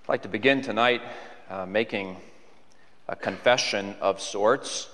I'd like to begin tonight making a confession of sorts.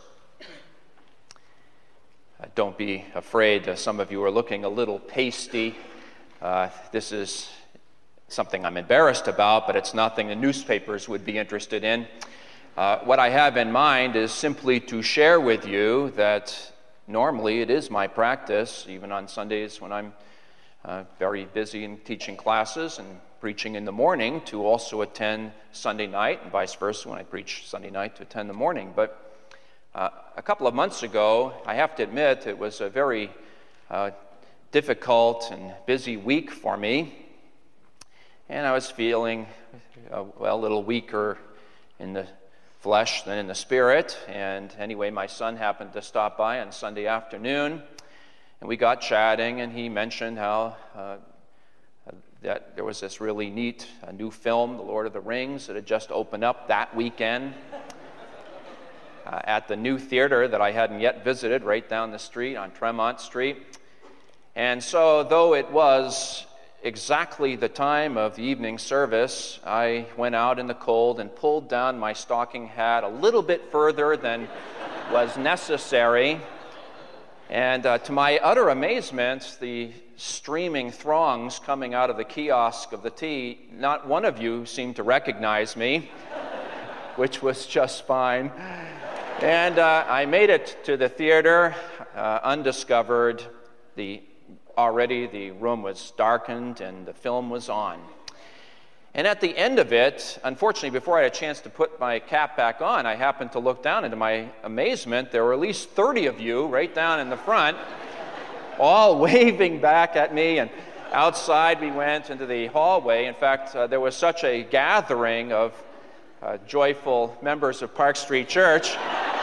Don't be afraid. Some of you are looking a little pasty. This is something I'm embarrassed about, but it's nothing the newspapers would be interested in. What I have in mind is simply to share with you that normally it is my practice, even on Sundays when I'm very busy in teaching classes and preaching in the morning, to also attend Sunday night, and vice versa, when I preach Sunday night to attend the morning. But a couple of months ago, I have to admit, it was a very difficult and busy week for me, and I was feeling a little weaker in the flesh than in the spirit. And anyway, my son happened to stop by on Sunday afternoon, and we got chatting, and he mentioned how that there was this really neat new film, The Lord of the Rings, that had just opened up that weekend at the new theater that I hadn't yet visited, right down the street on Tremont Street. And so, though it was exactly the time of the evening service, I went out in the cold and pulled down my stocking hat a little bit further than was necessary. And to my utter amazement, the streaming throngs coming out of the kiosk of the T, not one of you seemed to recognize me, which was just fine. And I made it to the theater undiscovered. Already the room was darkened and the film was on. And at the end of it, unfortunately, before I had a chance to put my cap back on, I happened to look down, and to my amazement, there were at least 30 of you right down in the front, all waving back at me. And outside we went into the hallway. In fact, there was such a gathering of joyful members of Park Street Church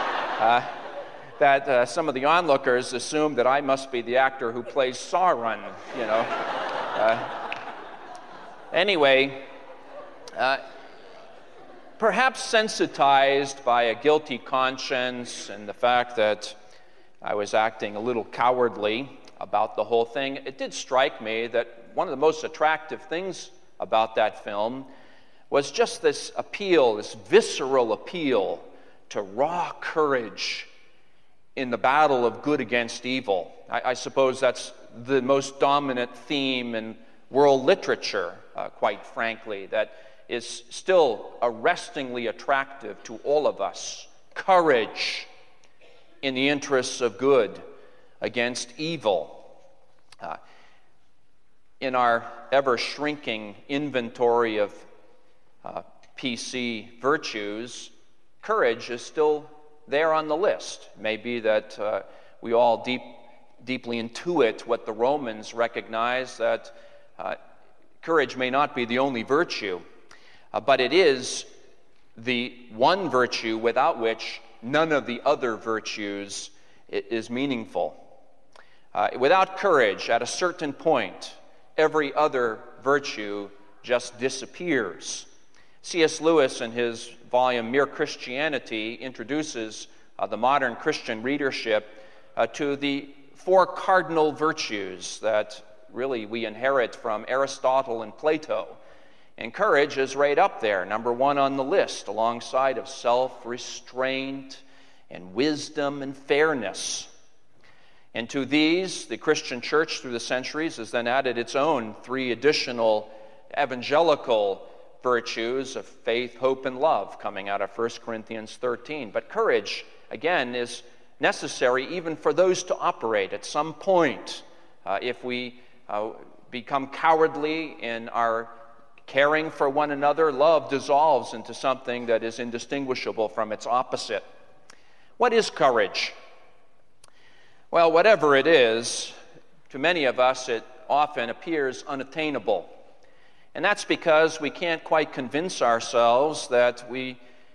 that some of the onlookers assumed that I must be the actor who plays Sauron, you know. Anyway, perhaps sensitized by a guilty conscience and the fact that I was acting a little cowardly about the whole thing, it did strike me that one of the most attractive things about that film was just this appeal, this visceral appeal to raw courage in the battle of good against evil. I suppose that's the most dominant theme in world literature, quite frankly, that is still arrestingly attractive to all of us. Courage in the interests of good against evil. In our ever-shrinking inventory of PC virtues, courage is still there on the list. It may be that we all deeply intuit what the Romans recognize, that courage may not be the only virtue, but it is the one virtue without which none of the other virtues is meaningful. Without courage, at a certain point, every other virtue just disappears. C.S. Lewis, in his volume Mere Christianity, introduces the modern Christian readership to the four cardinal virtues that really we inherit from Aristotle and Plato. And courage is right up there, number one on the list, alongside of self-restraint and wisdom and fairness. And to these, the Christian church through the centuries has then added its own three additional evangelical virtues of faith, hope, and love, coming out of 1 Corinthians 13. But courage, again, is necessary even for those to operate at some point. If we become cowardly in our caring for one another, love dissolves into something that is indistinguishable from its opposite. What is courage? Well, whatever it is, to many of us it often appears unattainable. And that's because we can't quite convince ourselves that we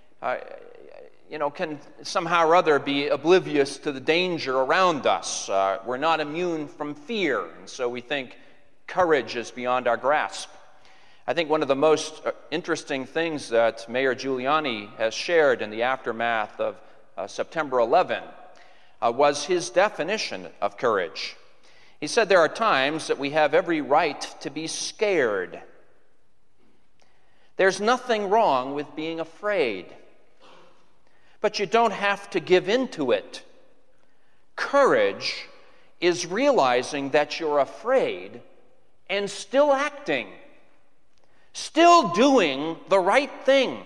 can somehow or other be oblivious to the danger around us. We're not immune from fear, and so we think courage is beyond our grasp. I think one of the most interesting things that Mayor Giuliani has shared in the aftermath of September 11 was his definition of courage. He said there are times that we have every right to be scared. There's nothing wrong with being afraid, but you don't have to give in to it. Courage is realizing that you're afraid and still acting, still doing the right thing.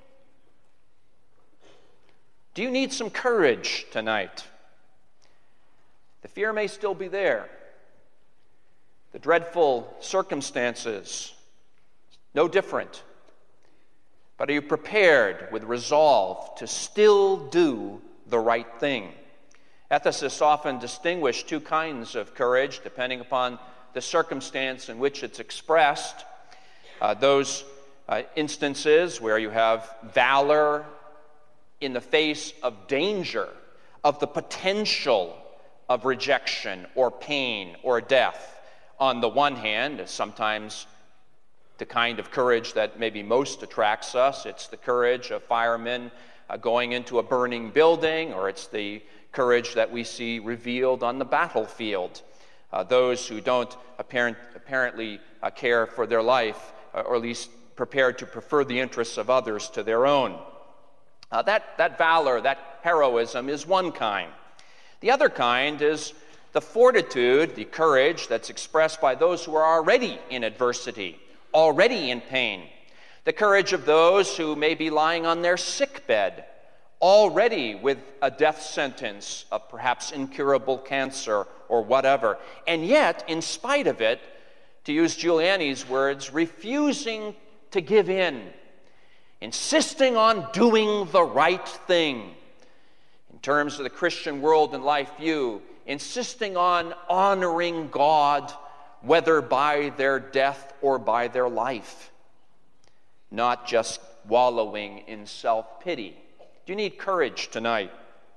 Do you need some courage tonight? The fear may still be there. The dreadful circumstances, no different. But are you prepared with resolve to still do the right thing? Ethicists often distinguish two kinds of courage depending upon the circumstance in which it's expressed. Those instances where you have valor in the face of danger, of the potential of rejection or pain or death. On the one hand, sometimes the kind of courage that maybe most attracts us. It's the courage of firemen going into a burning building, or it's the courage that we see revealed on the battlefield. Those who don't apparently care for their life, or at least prepared to prefer the interests of others to their own. That valor, that heroism is one kind. The other kind is the fortitude, the courage that's expressed by those who are already in adversity, already in pain. The courage of those who may be lying on their sick bed, already with a death sentence of perhaps incurable cancer or whatever. And yet, in spite of it, to use Giuliani's words, refusing to give in, insisting on doing the right thing. In terms of the Christian world and life view, insisting on honoring God, whether by their death or by their life, not just wallowing in self-pity. Do you need courage tonight?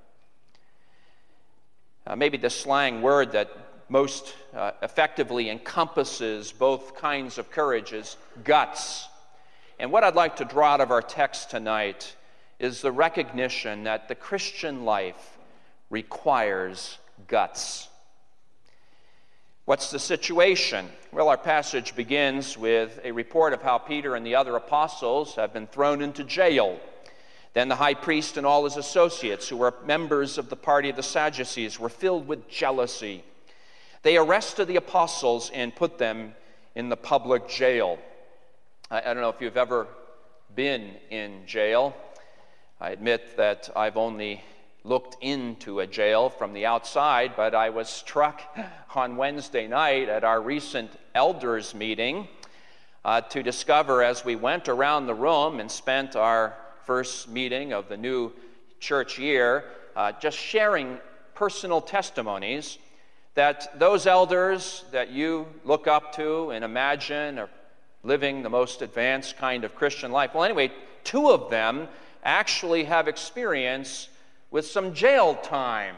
Maybe the slang word that most effectively encompasses both kinds of courage is guts. And what I'd like to draw out of our text tonight is the recognition that the Christian life requires guts. What's the situation? Well, our passage begins with a report of how Peter and the other apostles have been thrown into jail. Then the high priest and all his associates, who were members of the party of the Sadducees, were filled with jealousy. They arrested the apostles and put them in the public jail. I don't know if you've ever been in jail. I admit that I've only looked into a jail from the outside, but I was struck on Wednesday night at our recent elders meeting to discover, as we went around the room and spent our first meeting of the new church year, just sharing personal testimonies, that those elders that you look up to and imagine are living the most advanced kind of Christian life. Well, anyway, two of them actually have experience with some jail time.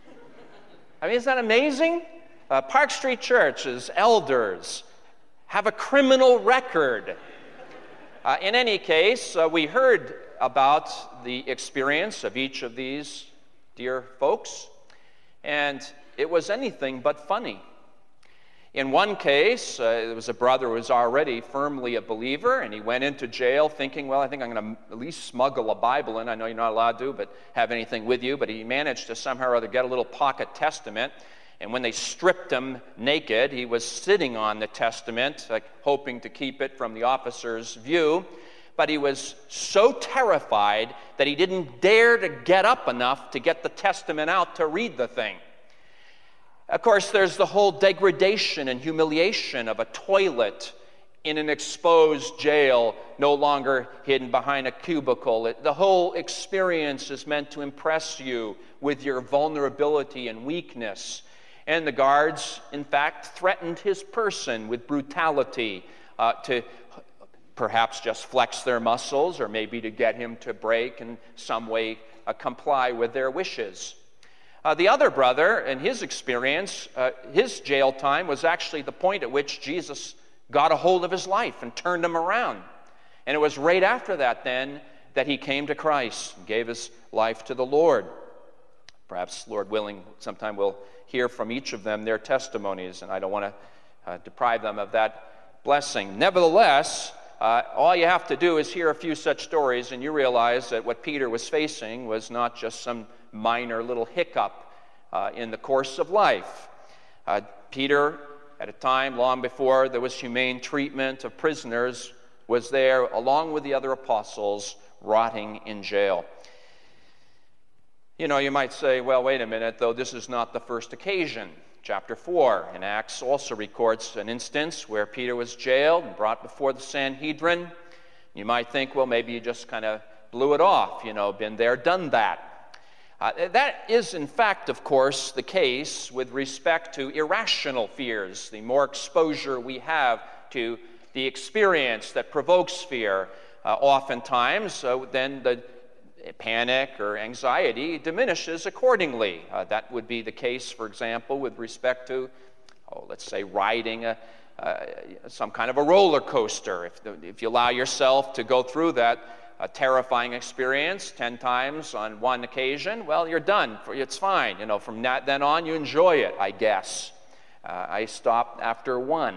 I mean, isn't that amazing? Park Street Church's elders have a criminal record. In any case, we heard about the experience of each of these dear folks, and it was anything but funny. In one case, there was a brother who was already firmly a believer, and he went into jail thinking, well, I think I'm going to at least smuggle a Bible in. I know you're not allowed to, but have anything with you. But he managed to somehow or other get a little pocket testament, and when they stripped him naked, he was sitting on the testament, like hoping to keep it from the officer's view. But he was so terrified that he didn't dare to get up enough to get the testament out to read the thing. Of course, there's the whole degradation and humiliation of a toilet in an exposed jail, no longer hidden behind a cubicle. The whole experience is meant to impress you with your vulnerability and weakness. And the guards, in fact, threatened his person with brutality to perhaps just flex their muscles, or maybe to get him to break in some way comply with their wishes. The other brother, in his experience, his jail time was actually the point at which Jesus got a hold of his life and turned him around. And it was right after that then that he came to Christ and gave his life to the Lord. Perhaps, Lord willing, sometime we'll hear from each of them their testimonies, and I don't want to deprive them of that blessing. Nevertheless, all you have to do is hear a few such stories and you realize that what Peter was facing was not just some minor little hiccup in the course of life. Peter, at a time long before there was humane treatment of prisoners, was there along with the other apostles rotting in jail. You know, you might say, well, wait a minute, though this is not the first occasion. Chapter 4 in Acts also records an instance where Peter was jailed and brought before the Sanhedrin. You might think, well, maybe you just kind of blew it off, been there, done that. That is, in fact, of course, the case with respect to irrational fears. The more exposure we have to the experience that provokes fear, oftentimes, then the panic or anxiety diminishes accordingly. That would be the case, for example, with respect to, let's say, riding some kind of a roller coaster. If you allow yourself to go through that terrifying experience 10 times on one occasion, well, you're done. It's fine. From then on, you enjoy it, I guess. I stopped after one.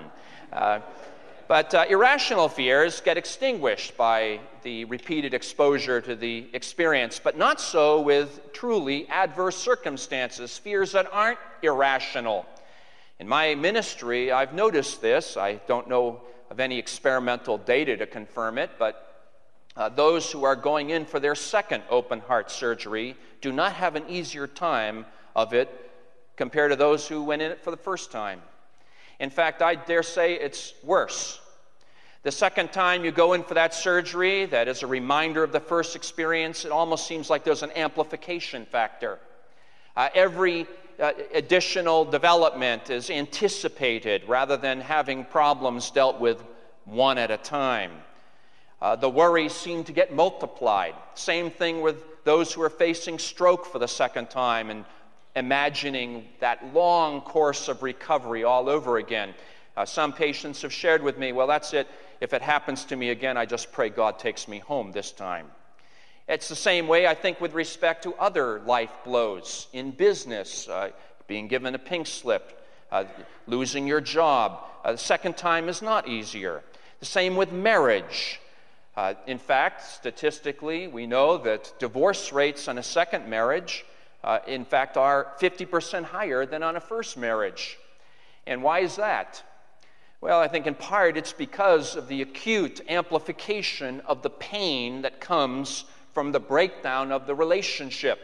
But irrational fears get extinguished by the repeated exposure to the experience, but not so with truly adverse circumstances, fears that aren't irrational. In my ministry, I've noticed this. I don't know of any experimental data to confirm it, but those who are going in for their second open heart surgery do not have an easier time of it compared to those who went in it for the first time. In fact, I dare say it's worse. The second time you go in for that surgery, that is a reminder of the first experience, it almost seems like there's an amplification factor. Every additional development is anticipated rather than having problems dealt with one at a time. The worries seem to get multiplied. Same thing with those who are facing stroke for the second time and imagining that long course of recovery all over again. Some patients have shared with me, well, that's it. If it happens to me again, I just pray God takes me home this time. It's the same way, I think, with respect to other life blows in business, being given a pink slip, losing your job. The second time is not easier. The same with marriage. In fact, statistically, we know that divorce rates on a second marriage, in fact, are 50% higher than on a first marriage. And why is that? Well, I think in part it's because of the acute amplification of the pain that comes from the breakdown of the relationship.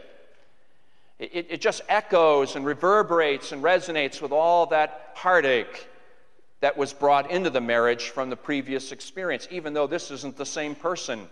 It just echoes and reverberates and resonates with all that heartache that was brought into the marriage from the previous experience, even though this isn't the same person.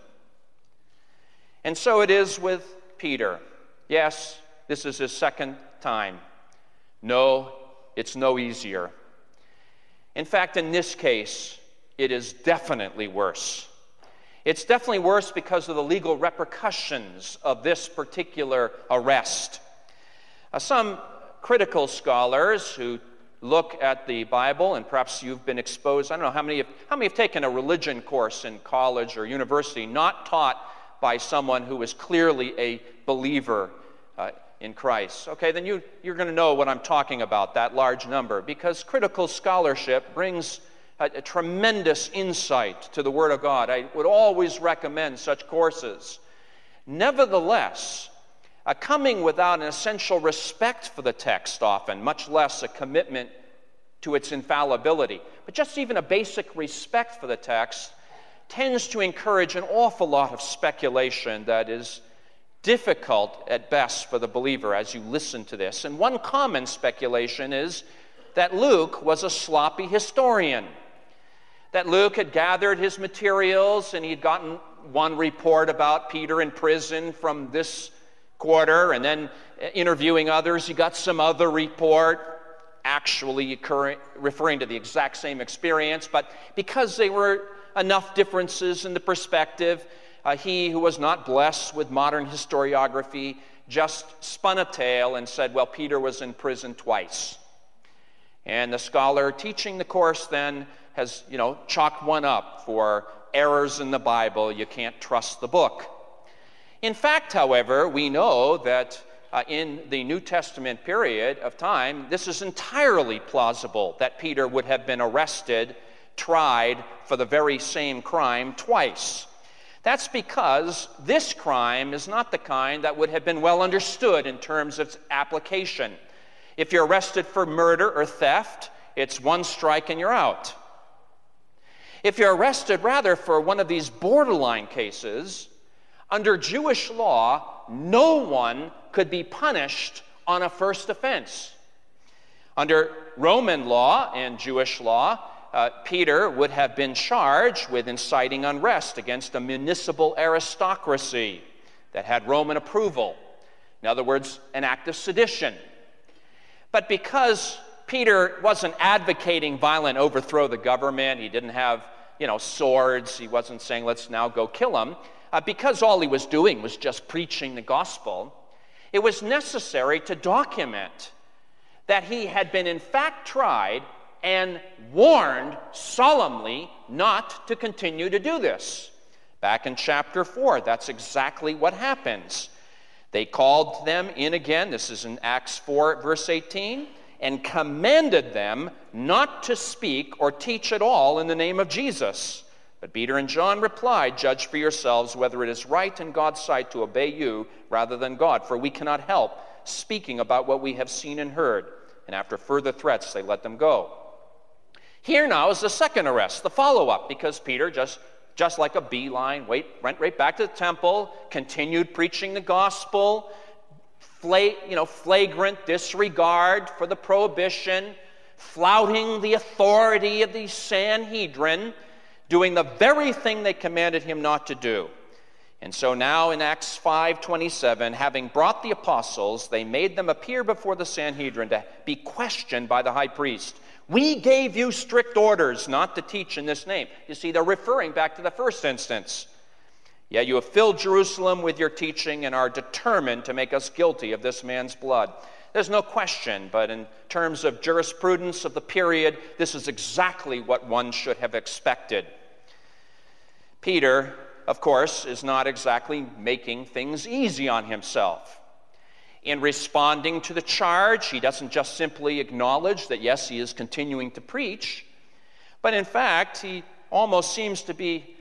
And so it is with Peter. Yes, this is his second time. No, it's no easier. In fact, in this case, it is definitely worse. It's definitely worse because of the legal repercussions of this particular arrest. Some critical scholars who look at the Bible, and perhaps you've been exposed, I don't know how many have taken a religion course in college or university not taught by someone who is clearly a believer in Christ. Okay, then you're going to know what I'm talking about, that large number, because critical scholarship brings a tremendous insight to the Word of God. I would always recommend such courses. Nevertheless, coming without an essential respect for the text often, much less a commitment to its infallibility, but just even a basic respect for the text, tends to encourage an awful lot of speculation that is difficult at best for the believer as you listen to this. And one common speculation is that Luke was a sloppy historian, that Luke had gathered his materials and he'd gotten one report about Peter in prison from this quarter, and then interviewing others, he got some other report actually referring to the exact same experience, but because there were enough differences in the perspective, he who was not blessed with modern historiography just spun a tale and said, well, Peter was in prison twice. And the scholar teaching the course then has, chalked one up for errors in the Bible. You can't trust the book. In fact, however, we know that in the New Testament period of time, this is entirely plausible that Peter would have been arrested tried for the very same crime twice. That's because this crime is not the kind that would have been well understood in terms of its application. If you're arrested for murder or theft, it's one strike and you're out. If you're arrested rather for one of these borderline cases, under Jewish law, no one could be punished on a first offense. Under Roman law and Jewish law, Peter would have been charged with inciting unrest against a municipal aristocracy that had Roman approval. In other words, an act of sedition. But because Peter wasn't advocating violent overthrow of the government, he didn't have, swords, he wasn't saying, let's now go kill him. Because all he was doing was just preaching the gospel, it was necessary to document that he had been in fact tried and warned solemnly not to continue to do this. Back in chapter 4, that's exactly what happens. They called them in again, this is in Acts 4, verse 18, and commanded them not to speak or teach at all in the name of Jesus. But Peter and John replied, "Judge for yourselves whether it is right in God's sight to obey you rather than God, for we cannot help speaking about what we have seen and heard." And after further threats, they let them go. Here now is the second arrest, the follow-up, because Peter just like a beeline, went right back to the temple, continued preaching the gospel, flagrant disregard for the prohibition, flouting the authority of the Sanhedrin, doing the very thing they commanded him not to do. And so now in Acts 5:27, having brought the apostles, they made them appear before the Sanhedrin to be questioned by the high priest. "We gave you strict orders not to teach in this name." You see, they're referring back to the first instance. "Yet you have filled Jerusalem with your teaching and are determined to make us guilty of this man's blood." There's no question, but in terms of jurisprudence of the period, this is exactly what one should have expected. Peter, of course, is not exactly making things easy on himself. In responding to the charge, he doesn't just simply acknowledge that, yes, he is continuing to preach, but in fact, he almost seems to be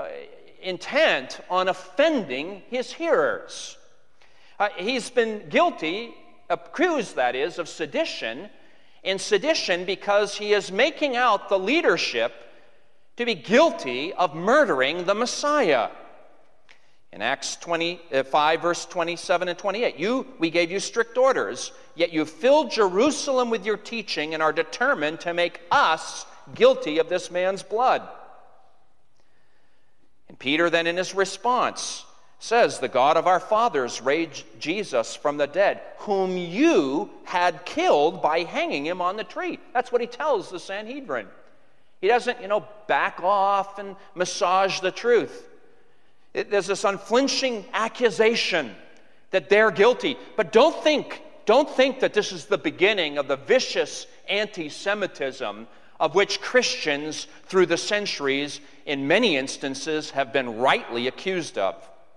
intent on offending his hearers. He's been accused, that is, of sedition, and sedition because he is making out the leadership to be guilty of murdering the Messiah. In Acts 5, verse 27 and 28, we gave you strict orders, yet you filled Jerusalem with your teaching and are determined to make us guilty of this man's blood. And Peter then in his response says, "The God of our fathers raised Jesus from the dead, whom you had killed by hanging him on the tree." That's what he tells the Sanhedrin. He doesn't, back off and massage the truth. There's this unflinching accusation that they're guilty. But don't think that this is the beginning of the vicious anti-Semitism of which Christians through the centuries, in many instances, have been rightly accused of.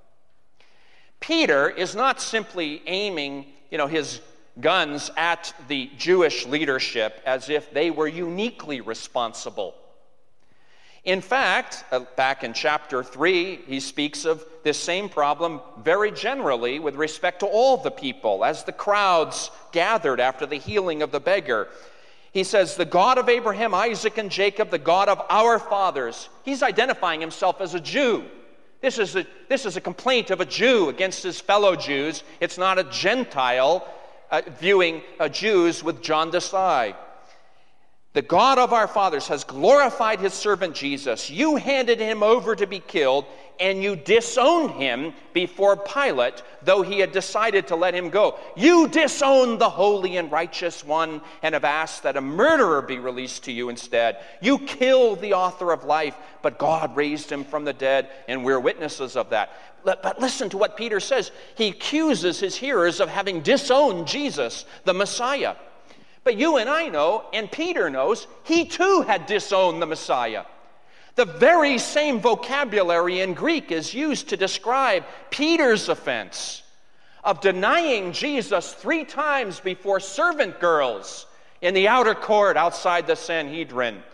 Peter is not simply aiming, his guns at the Jewish leadership as if they were uniquely responsible. In fact, back in chapter 3, he speaks of this same problem very generally with respect to all the people. As the crowds gathered after the healing of the beggar, he says, "The God of Abraham, Isaac, and Jacob, the God of our fathers." He's identifying himself as a Jew. This is a complaint of a Jew against his fellow Jews. It's not a Gentile viewing Jews with jaundiced eye. "The God of our fathers has glorified his servant Jesus. You handed him over to be killed, and you disowned him before Pilate, though he had decided to let him go. You disowned the holy and righteous one and have asked that a murderer be released to you instead. You killed the author of life, but God raised him from the dead, and we're witnesses of that." But listen to what Peter says. He accuses his hearers of having disowned Jesus, the Messiah. But you and I know, and Peter knows, he too had disowned the Messiah. The very same vocabulary in Greek is used to describe Peter's offense of denying Jesus 3 times before servant girls in the outer court outside the Sanhedrin.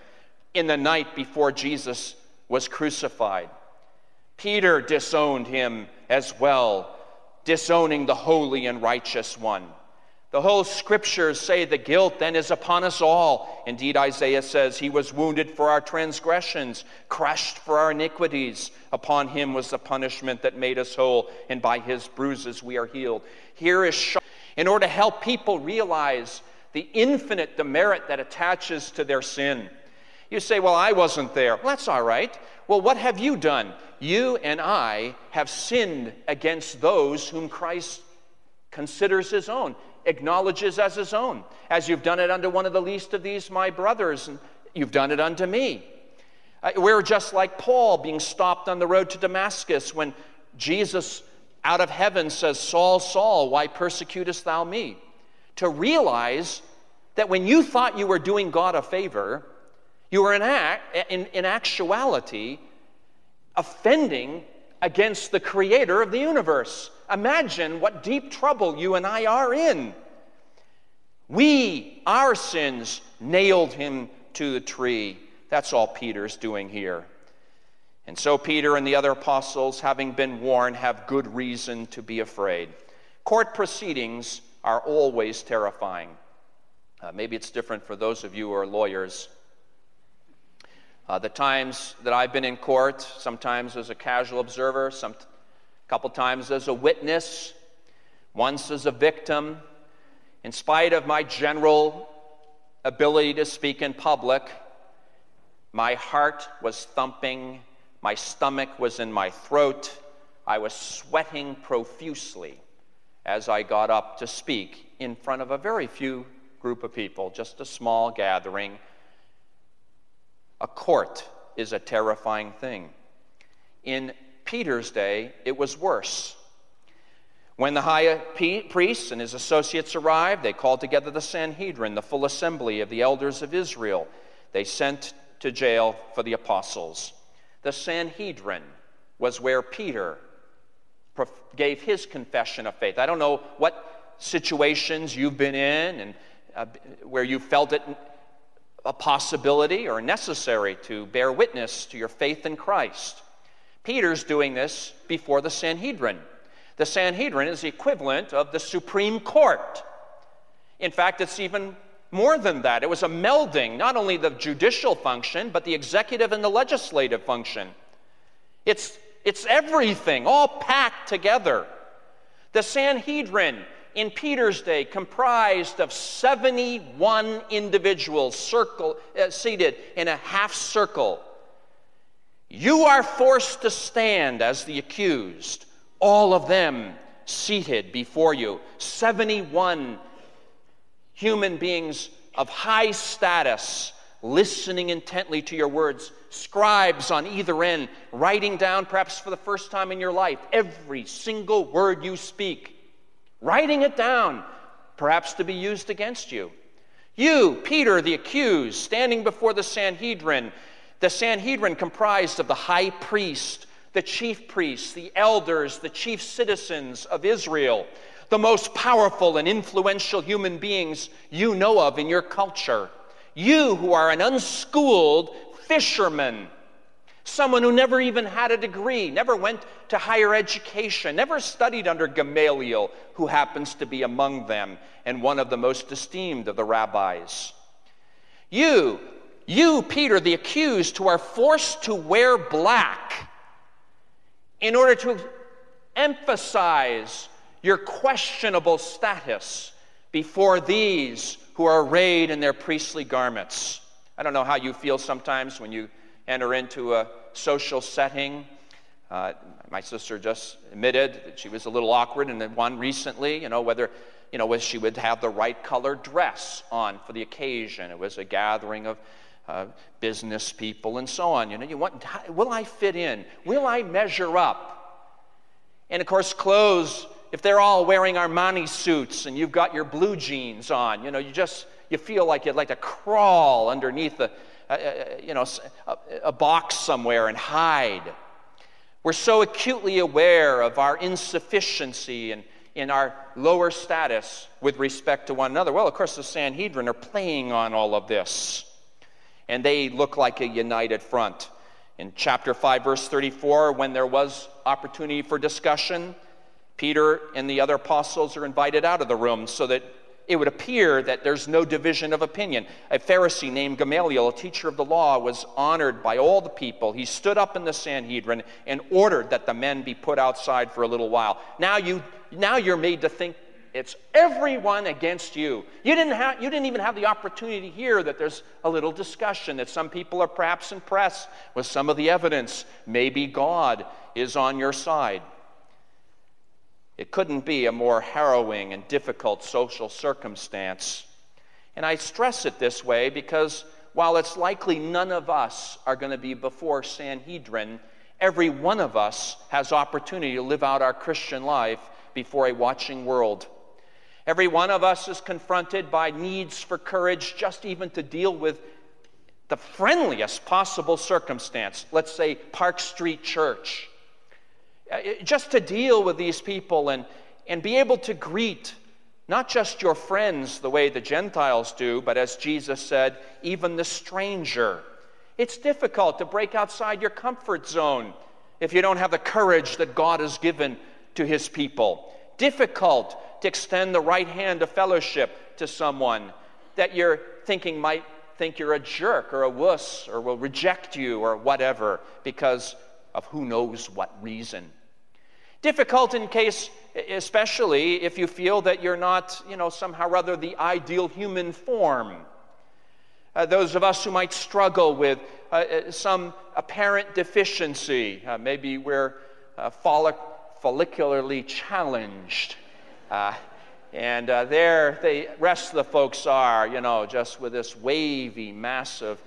in the night before Jesus was crucified. Peter disowned him as well, disowning the holy and righteous one. The whole scriptures say the guilt then is upon us all. Indeed, Isaiah says, he was wounded for our transgressions, crushed for our iniquities. Upon him was the punishment that made us whole, and by his bruises we are healed. Here is in order to help people realize the infinite demerit that attaches to their sin. You say, well, I wasn't there. Well, that's all right. Well, what have you done? You and I have sinned against those whom Christ considers his own, acknowledges as his own. As you've done it unto one of the least of these, my brothers, and you've done it unto me. We're just like Paul being stopped on the road to Damascus when Jesus out of heaven says, Saul, Saul, why persecutest thou me? To realize that when you thought you were doing God a favor, you were in actuality offending against the creator of the universe. Imagine what deep trouble you and I are in. Our sins, nailed him to the tree. That's all Peter's doing here. And so Peter and the other apostles, having been warned, have good reason to be afraid. Court proceedings are always terrifying. Maybe it's different for those of you who are lawyers. The times that I've been in court, sometimes as a casual observer, a couple times as a witness, once as a victim, in spite of my general ability to speak in public, my heart was thumping, my stomach was in my throat, I was sweating profusely as I got up to speak in front of a very few group of people, just a small gathering. A court is a terrifying thing. In Peter's day, it was worse. When the high priest and his associates arrived, they called together the Sanhedrin, the full assembly of the elders of Israel. They sent to jail for the apostles. The Sanhedrin was where Peter gave his confession of faith. I don't know what situations you've been in and where you felt it a possibility or necessary to bear witness to your faith in Christ. Peter's doing this before the Sanhedrin. The Sanhedrin is the equivalent of the Supreme Court. In fact, it's even more than that. It was a melding, not only the judicial function, but the executive and the legislative function. It's everything, all packed together. The Sanhedrin in Peter's day comprised of 71 individuals seated in a half circle. You are forced to stand as the accused, all of them seated before you. 71 human beings of high status, listening intently to your words, scribes on either end, writing down, perhaps for the first time in your life, every single word you speak. Writing it down, perhaps to be used against you. You, Peter, the accused, standing before the Sanhedrin comprised of the high priest, the chief priests, the elders, the chief citizens of Israel, the most powerful and influential human beings you know of in your culture. You who are an unschooled fisherman, someone who never even had a degree, never went to higher education, never studied under Gamaliel, who happens to be among them and one of the most esteemed of the rabbis. You, Peter, the accused, who are forced to wear black in order to emphasize your questionable status before these who are arrayed in their priestly garments. I don't know how you feel sometimes when you enter into a social setting. My sister just admitted that she was a little awkward in one recently, whether she would have the right colored dress on for the occasion. It was a gathering of business people and so on. Will I fit in? Will I measure up? And of course, clothes, if they're all wearing Armani suits and you've got your blue jeans on, you feel like you'd like to crawl underneath a box somewhere and hide. We're so acutely aware of our insufficiency and in our lower status with respect to one another. Well, of course, the Sanhedrin are playing on all of this. and they look like a united front. In chapter 5, verse 34, when there was opportunity for discussion, Peter and the other apostles are invited out of the room so that it would appear that there's no division of opinion. A Pharisee named Gamaliel, a teacher of the law, was honored by all the people. He stood up in the Sanhedrin and ordered that the men be put outside for a little while. Now you're made to think it's everyone against you. You didn't even have the opportunity to hear that there's a little discussion, that some people are perhaps impressed with some of the evidence. Maybe God is on your side. It couldn't be a more harrowing and difficult social circumstance. And I stress it this way because while it's likely none of us are going to be before Sanhedrin, every one of us has opportunity to live out our Christian life before a watching world. Every one of us is confronted by needs for courage just even to deal with the friendliest possible circumstance. Let's say Park Street Church. Just to deal with these people and be able to greet not just your friends the way the Gentiles do, but as Jesus said, even the stranger. It's difficult to break outside your comfort zone if you don't have the courage that God has given to his people. Difficult to extend the right hand of fellowship to someone that you're thinking might think you're a jerk or a wuss or will reject you or whatever because of who knows what reason. Difficult in case, especially if you feel that you're not, somehow or other the ideal human form. Those of us who might struggle with some apparent deficiency, maybe we're follicularly challenged. And there the rest of the folks are, just with this wavy, massive,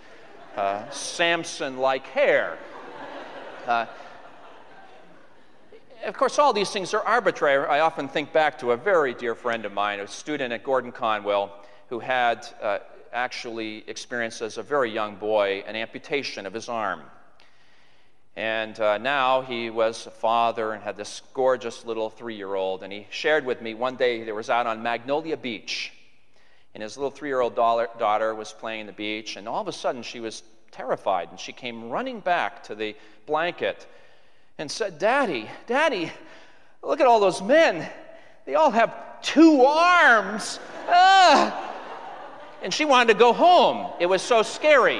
Samson-like hair. Of course, all these things are arbitrary. I often think back to a very dear friend of mine, a student at Gordon Conwell, who had actually experienced as a very young boy an amputation of his arm. And now he was a father and had this gorgeous little 3-year-old. And he shared with me one day, they was out on Magnolia Beach. And his little 3-year-old daughter was playing in the beach. And all of a sudden, she was terrified. And she came running back to the blanket and said, Daddy, look at all those men. They all have 2 arms. And she wanted to go home. It was so scary.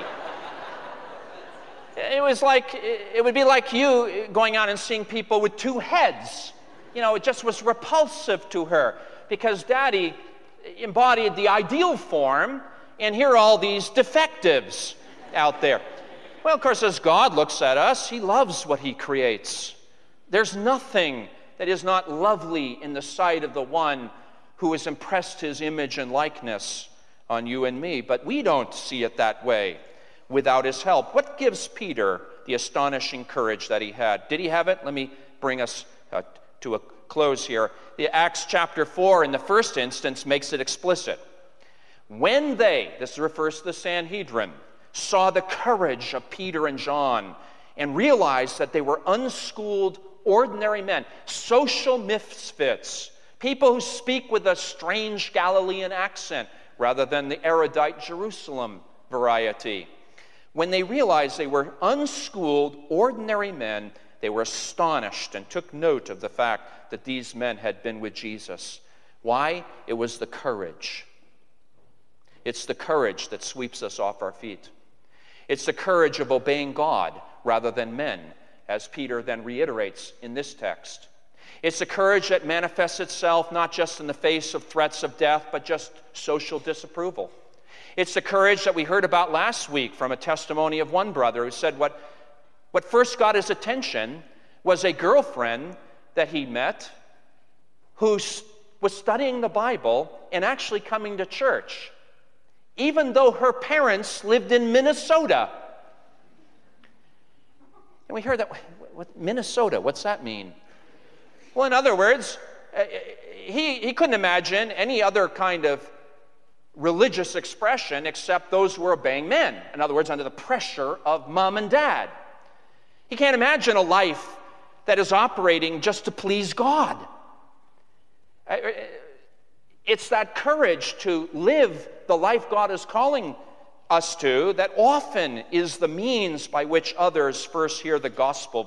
It would be like you going out and seeing people with 2 heads. It just was repulsive to her because Daddy embodied the ideal form, and here are all these defectives out there. Well, of course, as God looks at us, he loves what he creates. There's nothing that is not lovely in the sight of the one who has impressed his image and likeness on you and me, but we don't see it that way. Without his help. What gives Peter the astonishing courage that he had? Did he have it? Let me bring us to a close here. The Acts chapter 4 in the first instance makes it explicit. When this refers to the Sanhedrin, saw the courage of Peter and John and realized that they were unschooled, ordinary men, social misfits, people who speak with a strange Galilean accent rather than the erudite Jerusalem variety. When they realized they were unschooled, ordinary men, they were astonished and took note of the fact that these men had been with Jesus. Why? It was the courage. It's the courage that sweeps us off our feet. It's the courage of obeying God rather than men, as Peter then reiterates in this text. It's the courage that manifests itself not just in the face of threats of death, but just social disapproval. It's the courage that we heard about last week from a testimony of one brother who said what first got his attention was a girlfriend that he met who was studying the Bible and actually coming to church, even though her parents lived in Minnesota. And we heard that, Minnesota, what's that mean? Well, in other words, he couldn't imagine any other kind of religious expression except those who were obeying men. In other words, under the pressure of mom and dad. He can't imagine a life that is operating just to please God. It's that courage to live the life God is calling us to that often is the means by which others first hear the gospel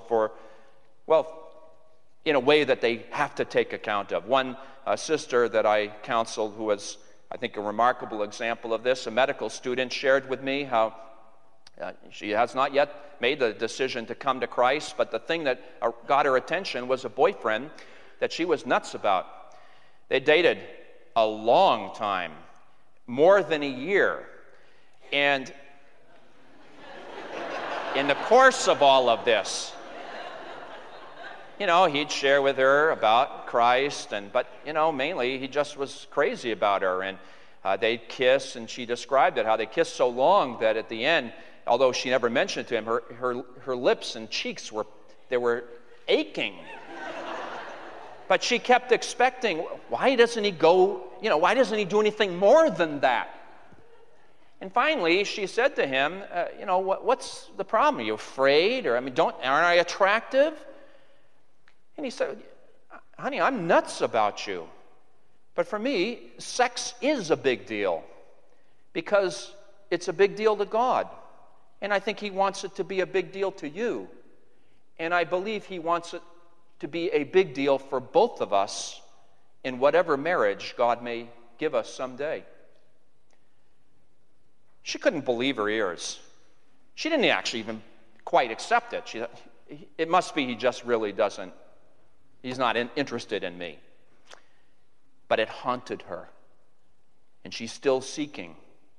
in a way that they have to take account of. One sister that I counseled, who was, I think, a remarkable example of this, a medical student, shared with me how she has not yet made the decision to come to Christ, but the thing that got her attention was a boyfriend that she was nuts about. They dated a long time, more than a year. And in the course of all of this, he'd share with her about Christ, but mainly he just was crazy about her. And they'd kiss, and she described it, how they kissed so long that at the end, although she never mentioned it to him, her lips and cheeks were aching. But she kept expecting, why doesn't he do anything more than that? And finally, she said to him, what's the problem? Are you afraid? Or, aren't I attractive? And he said, honey, I'm nuts about you. But for me, sex is a big deal because it's a big deal to God. And I think he wants it to be a big deal to you. And I believe he wants it to be a big deal for both of us in whatever marriage God may give us someday. She couldn't believe her ears. She didn't actually even quite accept it. It must be he just really doesn't, he's not interested in me. But it haunted her. And she's still seeking.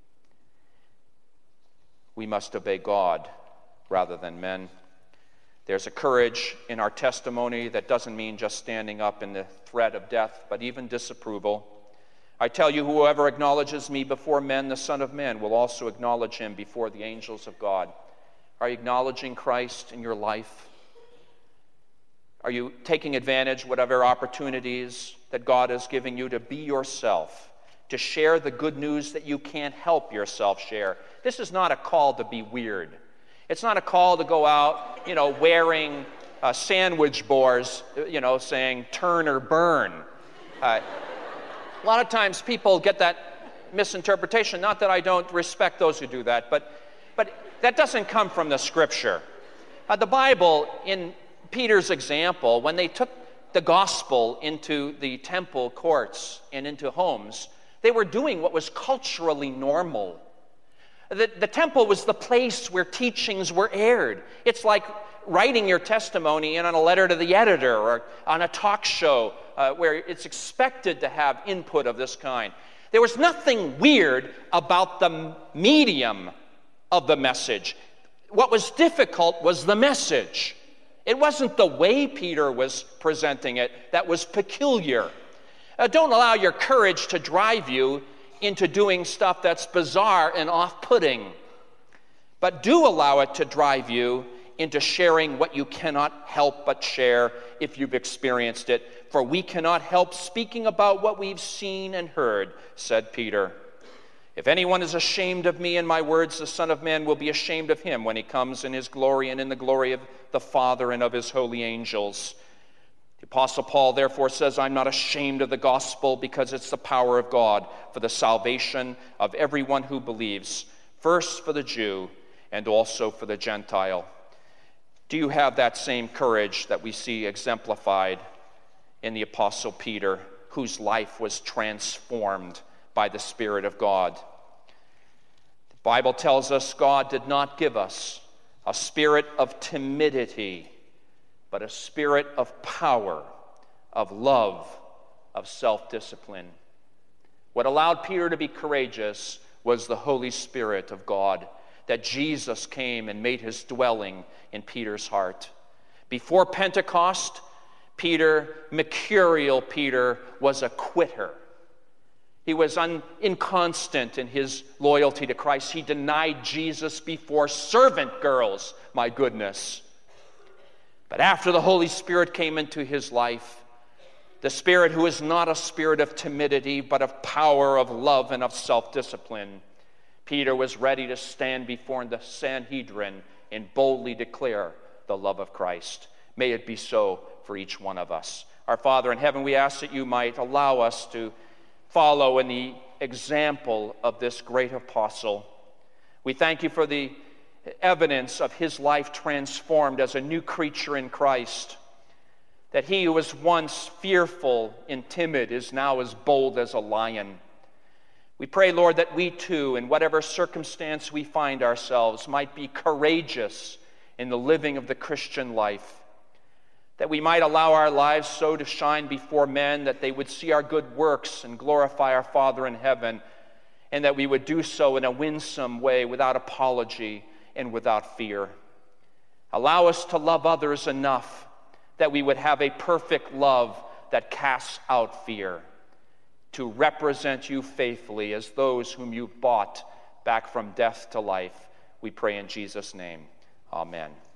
We must obey God rather than men. There's a courage in our testimony that doesn't mean just standing up in the threat of death, but even disapproval. I tell you, whoever acknowledges me before men, the Son of Man, will also acknowledge him before the angels of God. Are you acknowledging Christ in your life? Are you taking advantage of whatever opportunities that God is giving you to be yourself, to share the good news that you can't help yourself share? This is not a call to be weird. It's not a call to go out, wearing sandwich boards, saying turn or burn. A lot of times people get that misinterpretation. Not that I don't respect those who do that, but that doesn't come from the Scripture. The Bible, in Peter's example, when they took the gospel into the temple courts and into homes, they were doing what was culturally normal. The temple was the place where teachings were aired. It's like writing your testimony in on a letter to the editor or on a talk show where it's expected to have input of this kind. There was nothing weird about the medium of the message. What was difficult was the message. It wasn't the way Peter was presenting it that was peculiar. Don't allow your courage to drive you into doing stuff that's bizarre and off-putting. But do allow it to drive you into sharing what you cannot help but share if you've experienced it. For we cannot help speaking about what we've seen and heard, said Peter. If anyone is ashamed of me and my words, the Son of Man will be ashamed of him when he comes in his glory and in the glory of the Father and of his holy angels. The Apostle Paul therefore says, I'm not ashamed of the gospel because it's the power of God for the salvation of everyone who believes, first for the Jew and also for the Gentile. Do you have that same courage that we see exemplified in the Apostle Peter, whose life was transformed by the Spirit of God? The Bible tells us God did not give us a spirit of timidity, but a spirit of power, of love, of self-discipline. What allowed Peter to be courageous was the Holy Spirit of God, that Jesus came and made his dwelling in Peter's heart. Before Pentecost, mercurial Peter, was a quitter. He was inconstant in his loyalty to Christ. He denied Jesus before servant girls, my goodness. But after the Holy Spirit came into his life, the Spirit who is not a spirit of timidity, but of power, of love, and of self-discipline, Peter was ready to stand before the Sanhedrin and boldly declare the love of Christ. May it be so for each one of us. Our Father in heaven, we ask that you might allow us to follow in the example of this great apostle. We thank you for the evidence of his life transformed as a new creature in Christ, that he who was once fearful and timid is now as bold as a lion. We pray, Lord, that we too, in whatever circumstance we find ourselves, might be courageous in the living of the Christian life, that we might allow our lives so to shine before men that they would see our good works and glorify our Father in heaven, and that we would do so in a winsome way, without apology and without fear. Allow us to love others enough that we would have a perfect love that casts out fear, to represent you faithfully as those whom you bought back from death to life. We pray in Jesus' name. Amen.